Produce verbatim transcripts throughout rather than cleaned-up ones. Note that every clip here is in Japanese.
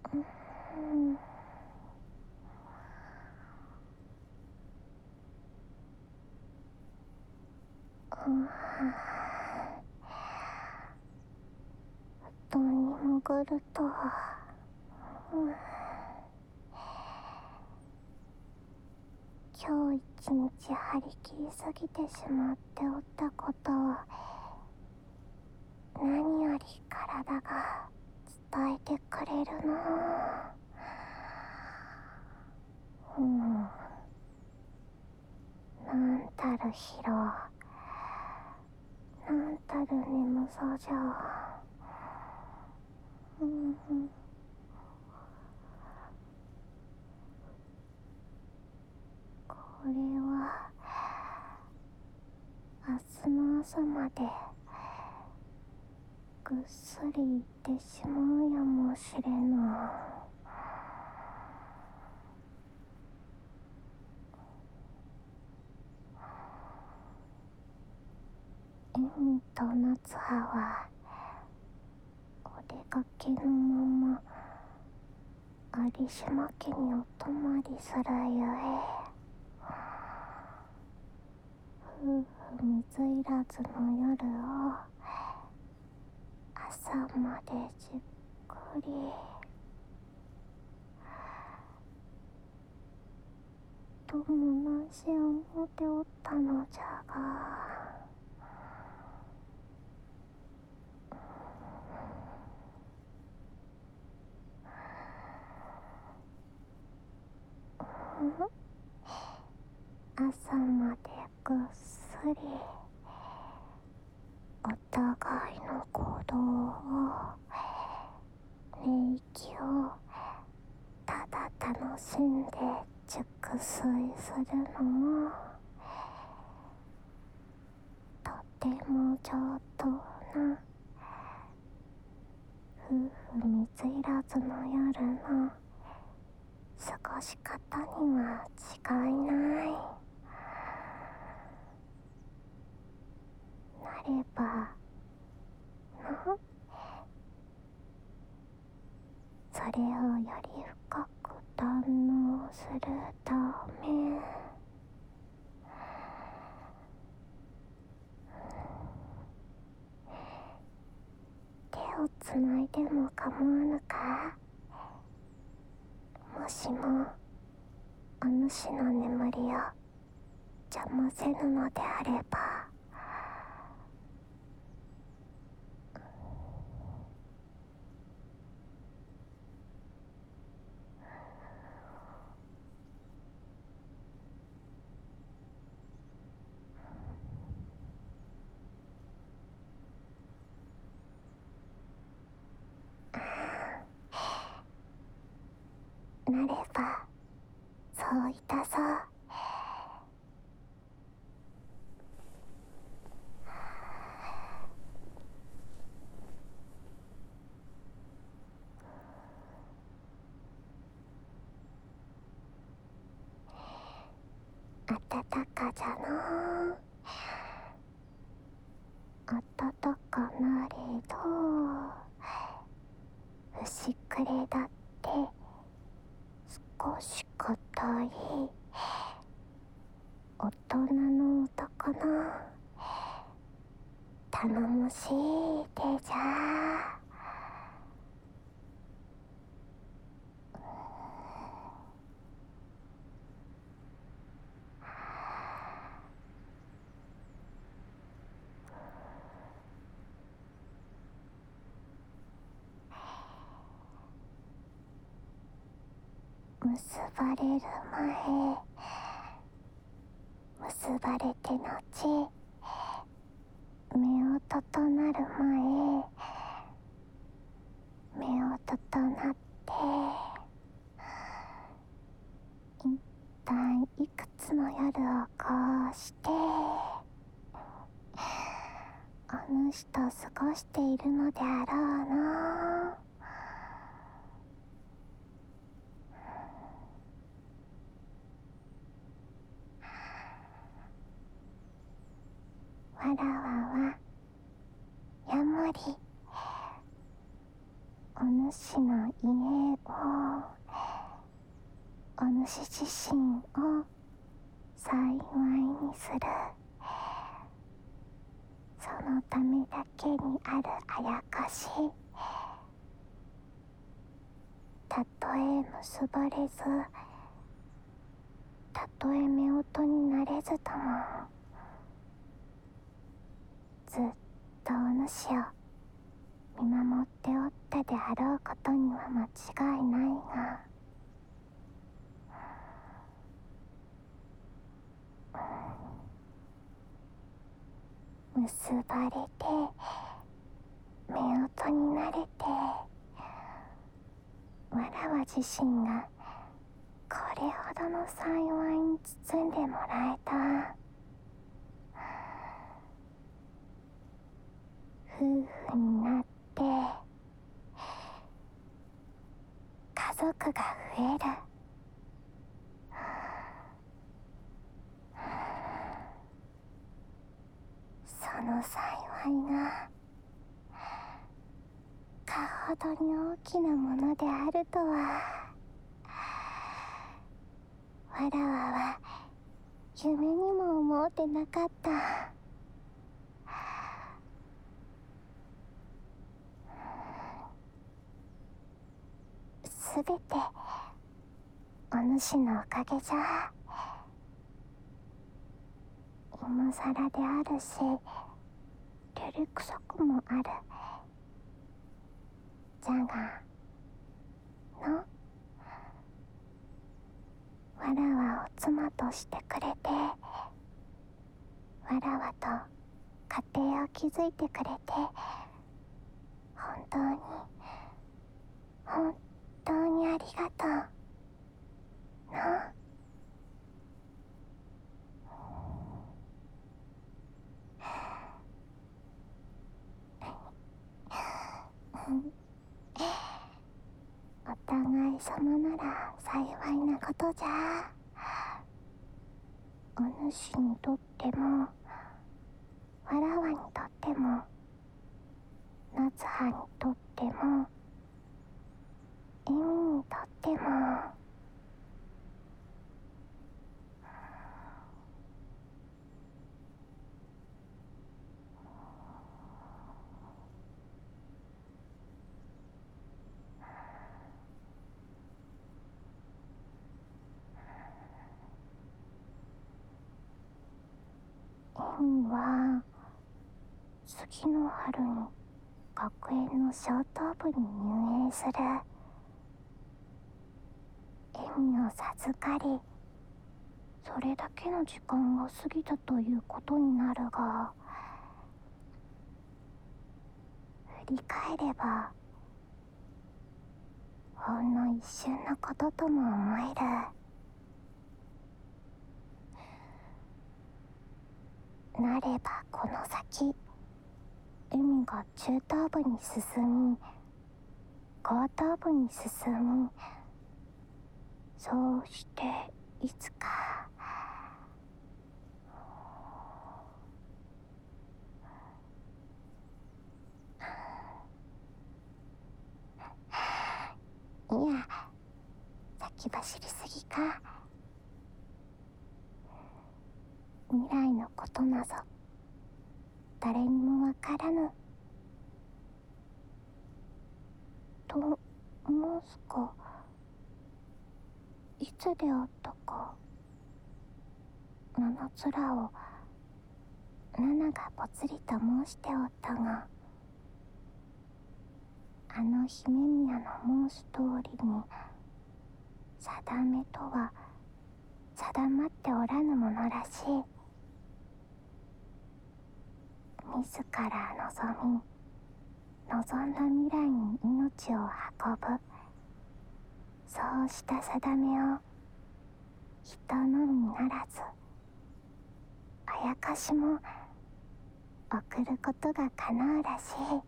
うんうん布団に潜ると、うん今日一日張り切りすぎてしまっておったことを何より体が伝えてくれるの。うんなんたる疲労、なんたる眠さじゃ。うんこれは明日の朝までぐっすりいってしまうやもしれぬ。エミと夏葉はお出かけのまま有島家にお泊まりするゆえ、夫婦水入らずの夜を朝までじっくりともなし思っておったのじゃが、朝までぐっすりお互いの鼓動を寝息をただ楽しんで熟睡するのもとても上等な夫婦水入らずの夜の過ごし方には違いない。なればな。それをより深く堪能するため、手をつないでも構わぬか。もしもお主の眠りを邪魔せぬのであれば。なればそういたそう。あたたかじゃのう。あたたかなれどふしくれだって少し硬い大人の男の頼もしい手じゃ。結ばれる前、結ばれて後、目を整る前、目を整って一体いくつの夜をこうしてお主と過ごしているのであろうの。わらわはヤモリ、 お主の家を、お主自身を幸いにする。そのためだけにあるあやかしたとえ結ばれず、たとえ夫婦になれずとも、ずっとお主を見守っておったであろうことには間違いないが、結ばれて夫婦になれて、わらわ自身がこれほどの幸いに包んでもらえた。夫婦になって家族が増える。その幸いがかほどに大きなものであるとは、わらわは夢にも思ってなかった。すべてお主のおかげじゃ。今さらであるし、るるくそくもある。じゃがの、わらわを妻としてくれて、わらわと家庭を築いてくれて、本当に本当にありがとうの。お互い様なら幸いなことじゃ。お主にとっても、わらわにとっても、夏葉にとっても、エミにとっても。エミは次の春に学園の小等部に入園する。エミを授かり、それだけの時間が過ぎたということになるが、振り返ればほんの一瞬のこととも思える。なればこの先、海が中等部に進み、高等部に進み、そうしていつか、いや、先走りすぎか。未来のことなぞ誰にもわからぬ。と申すか、いつであったか、七つらを七がぽつりと申しておったが、あの姫宮の申す通りに定めとは定まっておらぬものらしい。自ら望み望んだ未来に命を運ぶ、そうした定めを人のみならずあやかしも送ることがかなうらしい。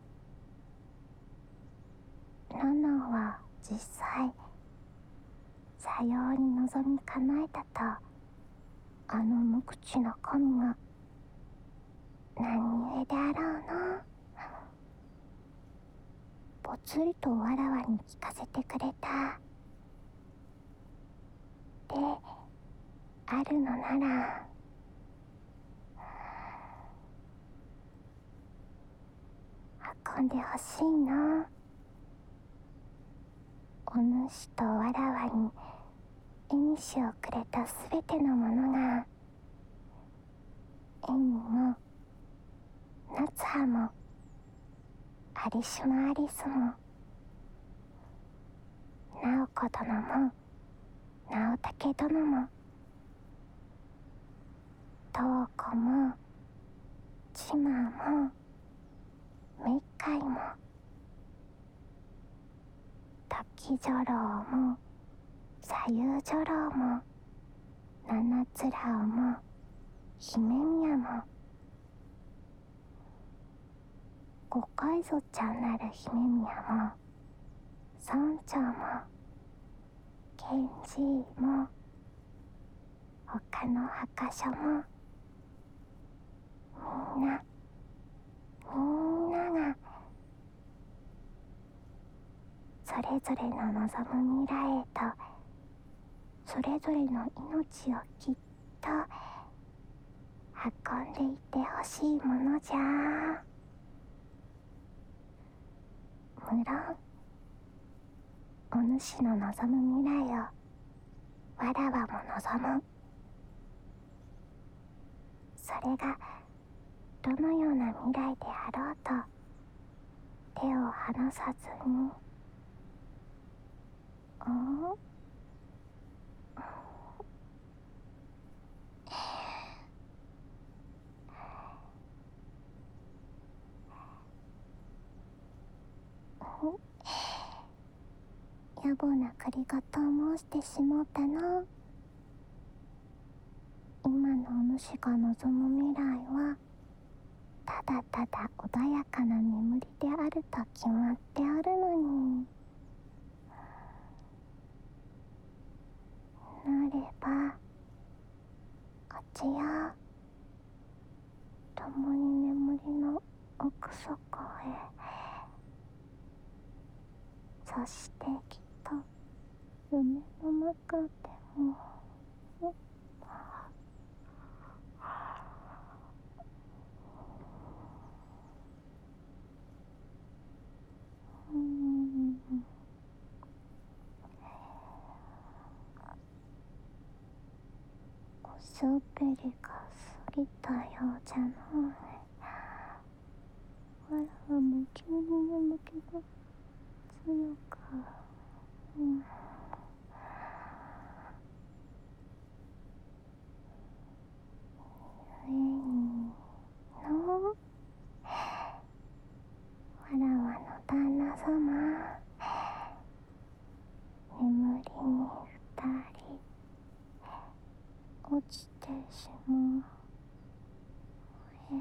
ナナは実際さように望み叶えたと、あの無口な神が何故であろうの。 つりとわらわに聞かせてくれた。であるのなら運んでほしいの。お主とわらわに縁しをくれたすべてのものが、縁にも夏葉もアリシマアリスも直子殿も直武殿も東子も千馬もめっかいも時女郎も左右女郎も七つらうも姫宮も五海賊ちゃんなる姫宮も村長も源氏も他の墓所もみんなみんながそれぞれの望む未来へとそれぞれの命をきっと運んでいってほしいものじゃ。無論お主の望む未来をわらわも望む。それがどのような未来であろうと手を離さずに。お野暮な借り方を申してしもうたの。今のお主が望む未来はただただ穏やかな眠りであると決まってあるのに。なればこちよ共に眠りの奥底へ。そしてきっと夢の中でもうんおしゃべりが過ぎたようじゃのうね。わらわも急に眠気が強く、うん、ゆえにのわらわの旦那様、眠りに二人落ちてしまうえ、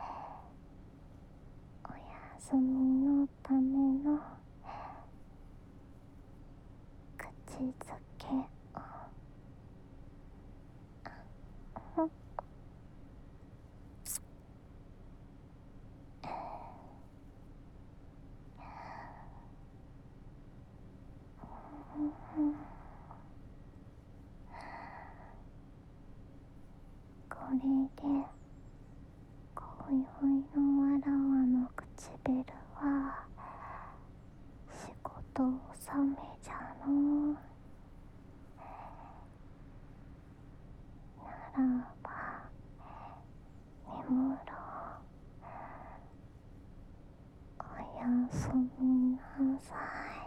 お休みのための口づけをこれで今宵のわらわの唇は仕事納めじゃの。ならば眠ろう。おやすみなさい。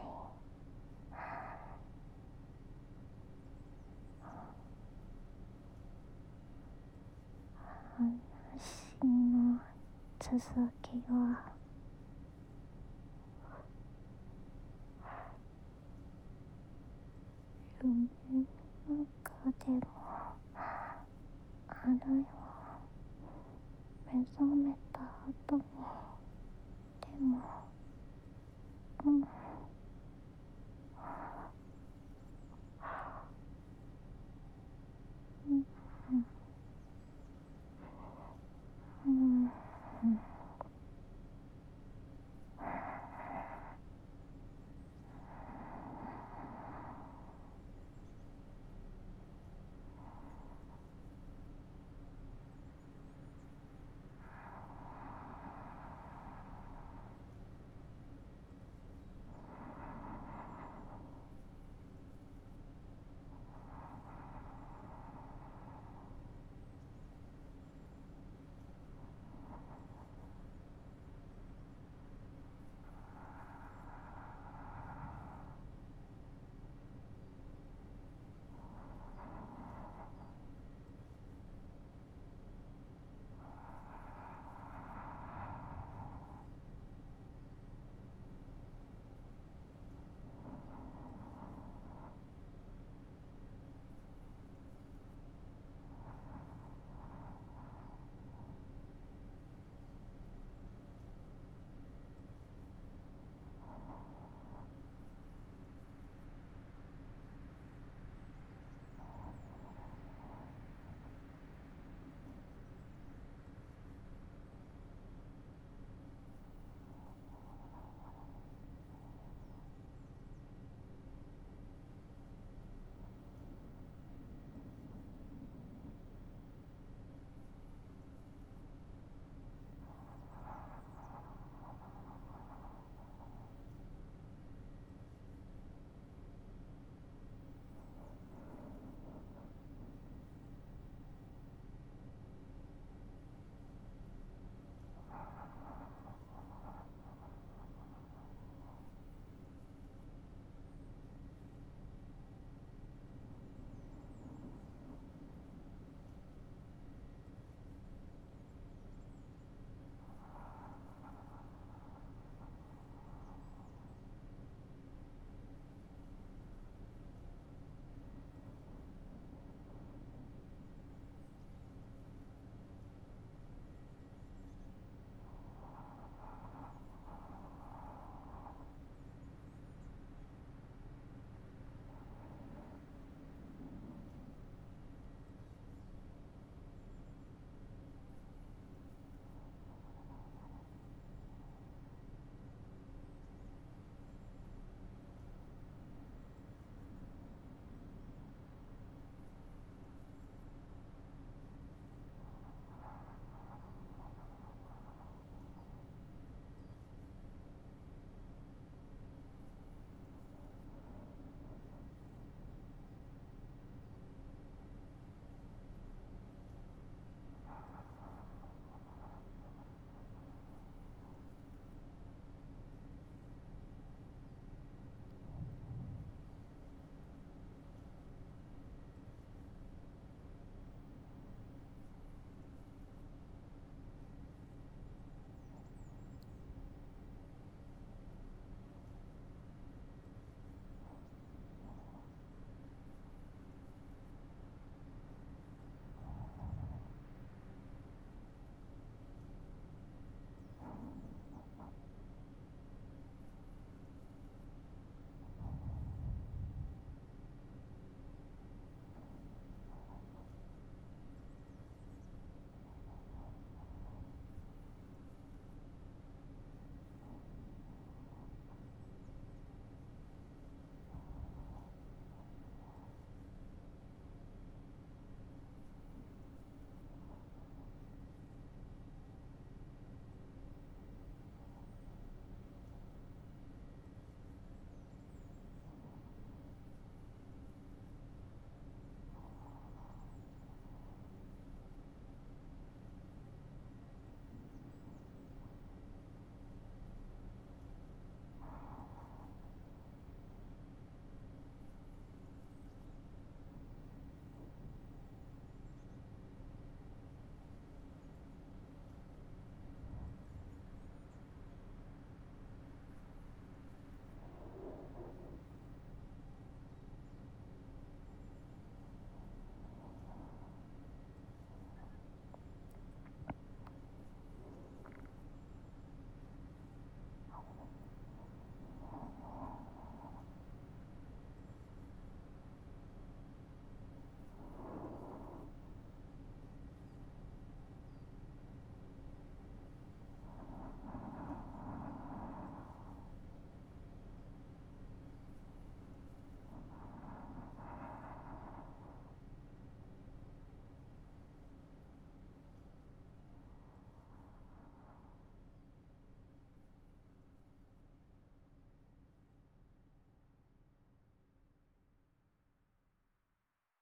話の続きは夢の中でもあるよ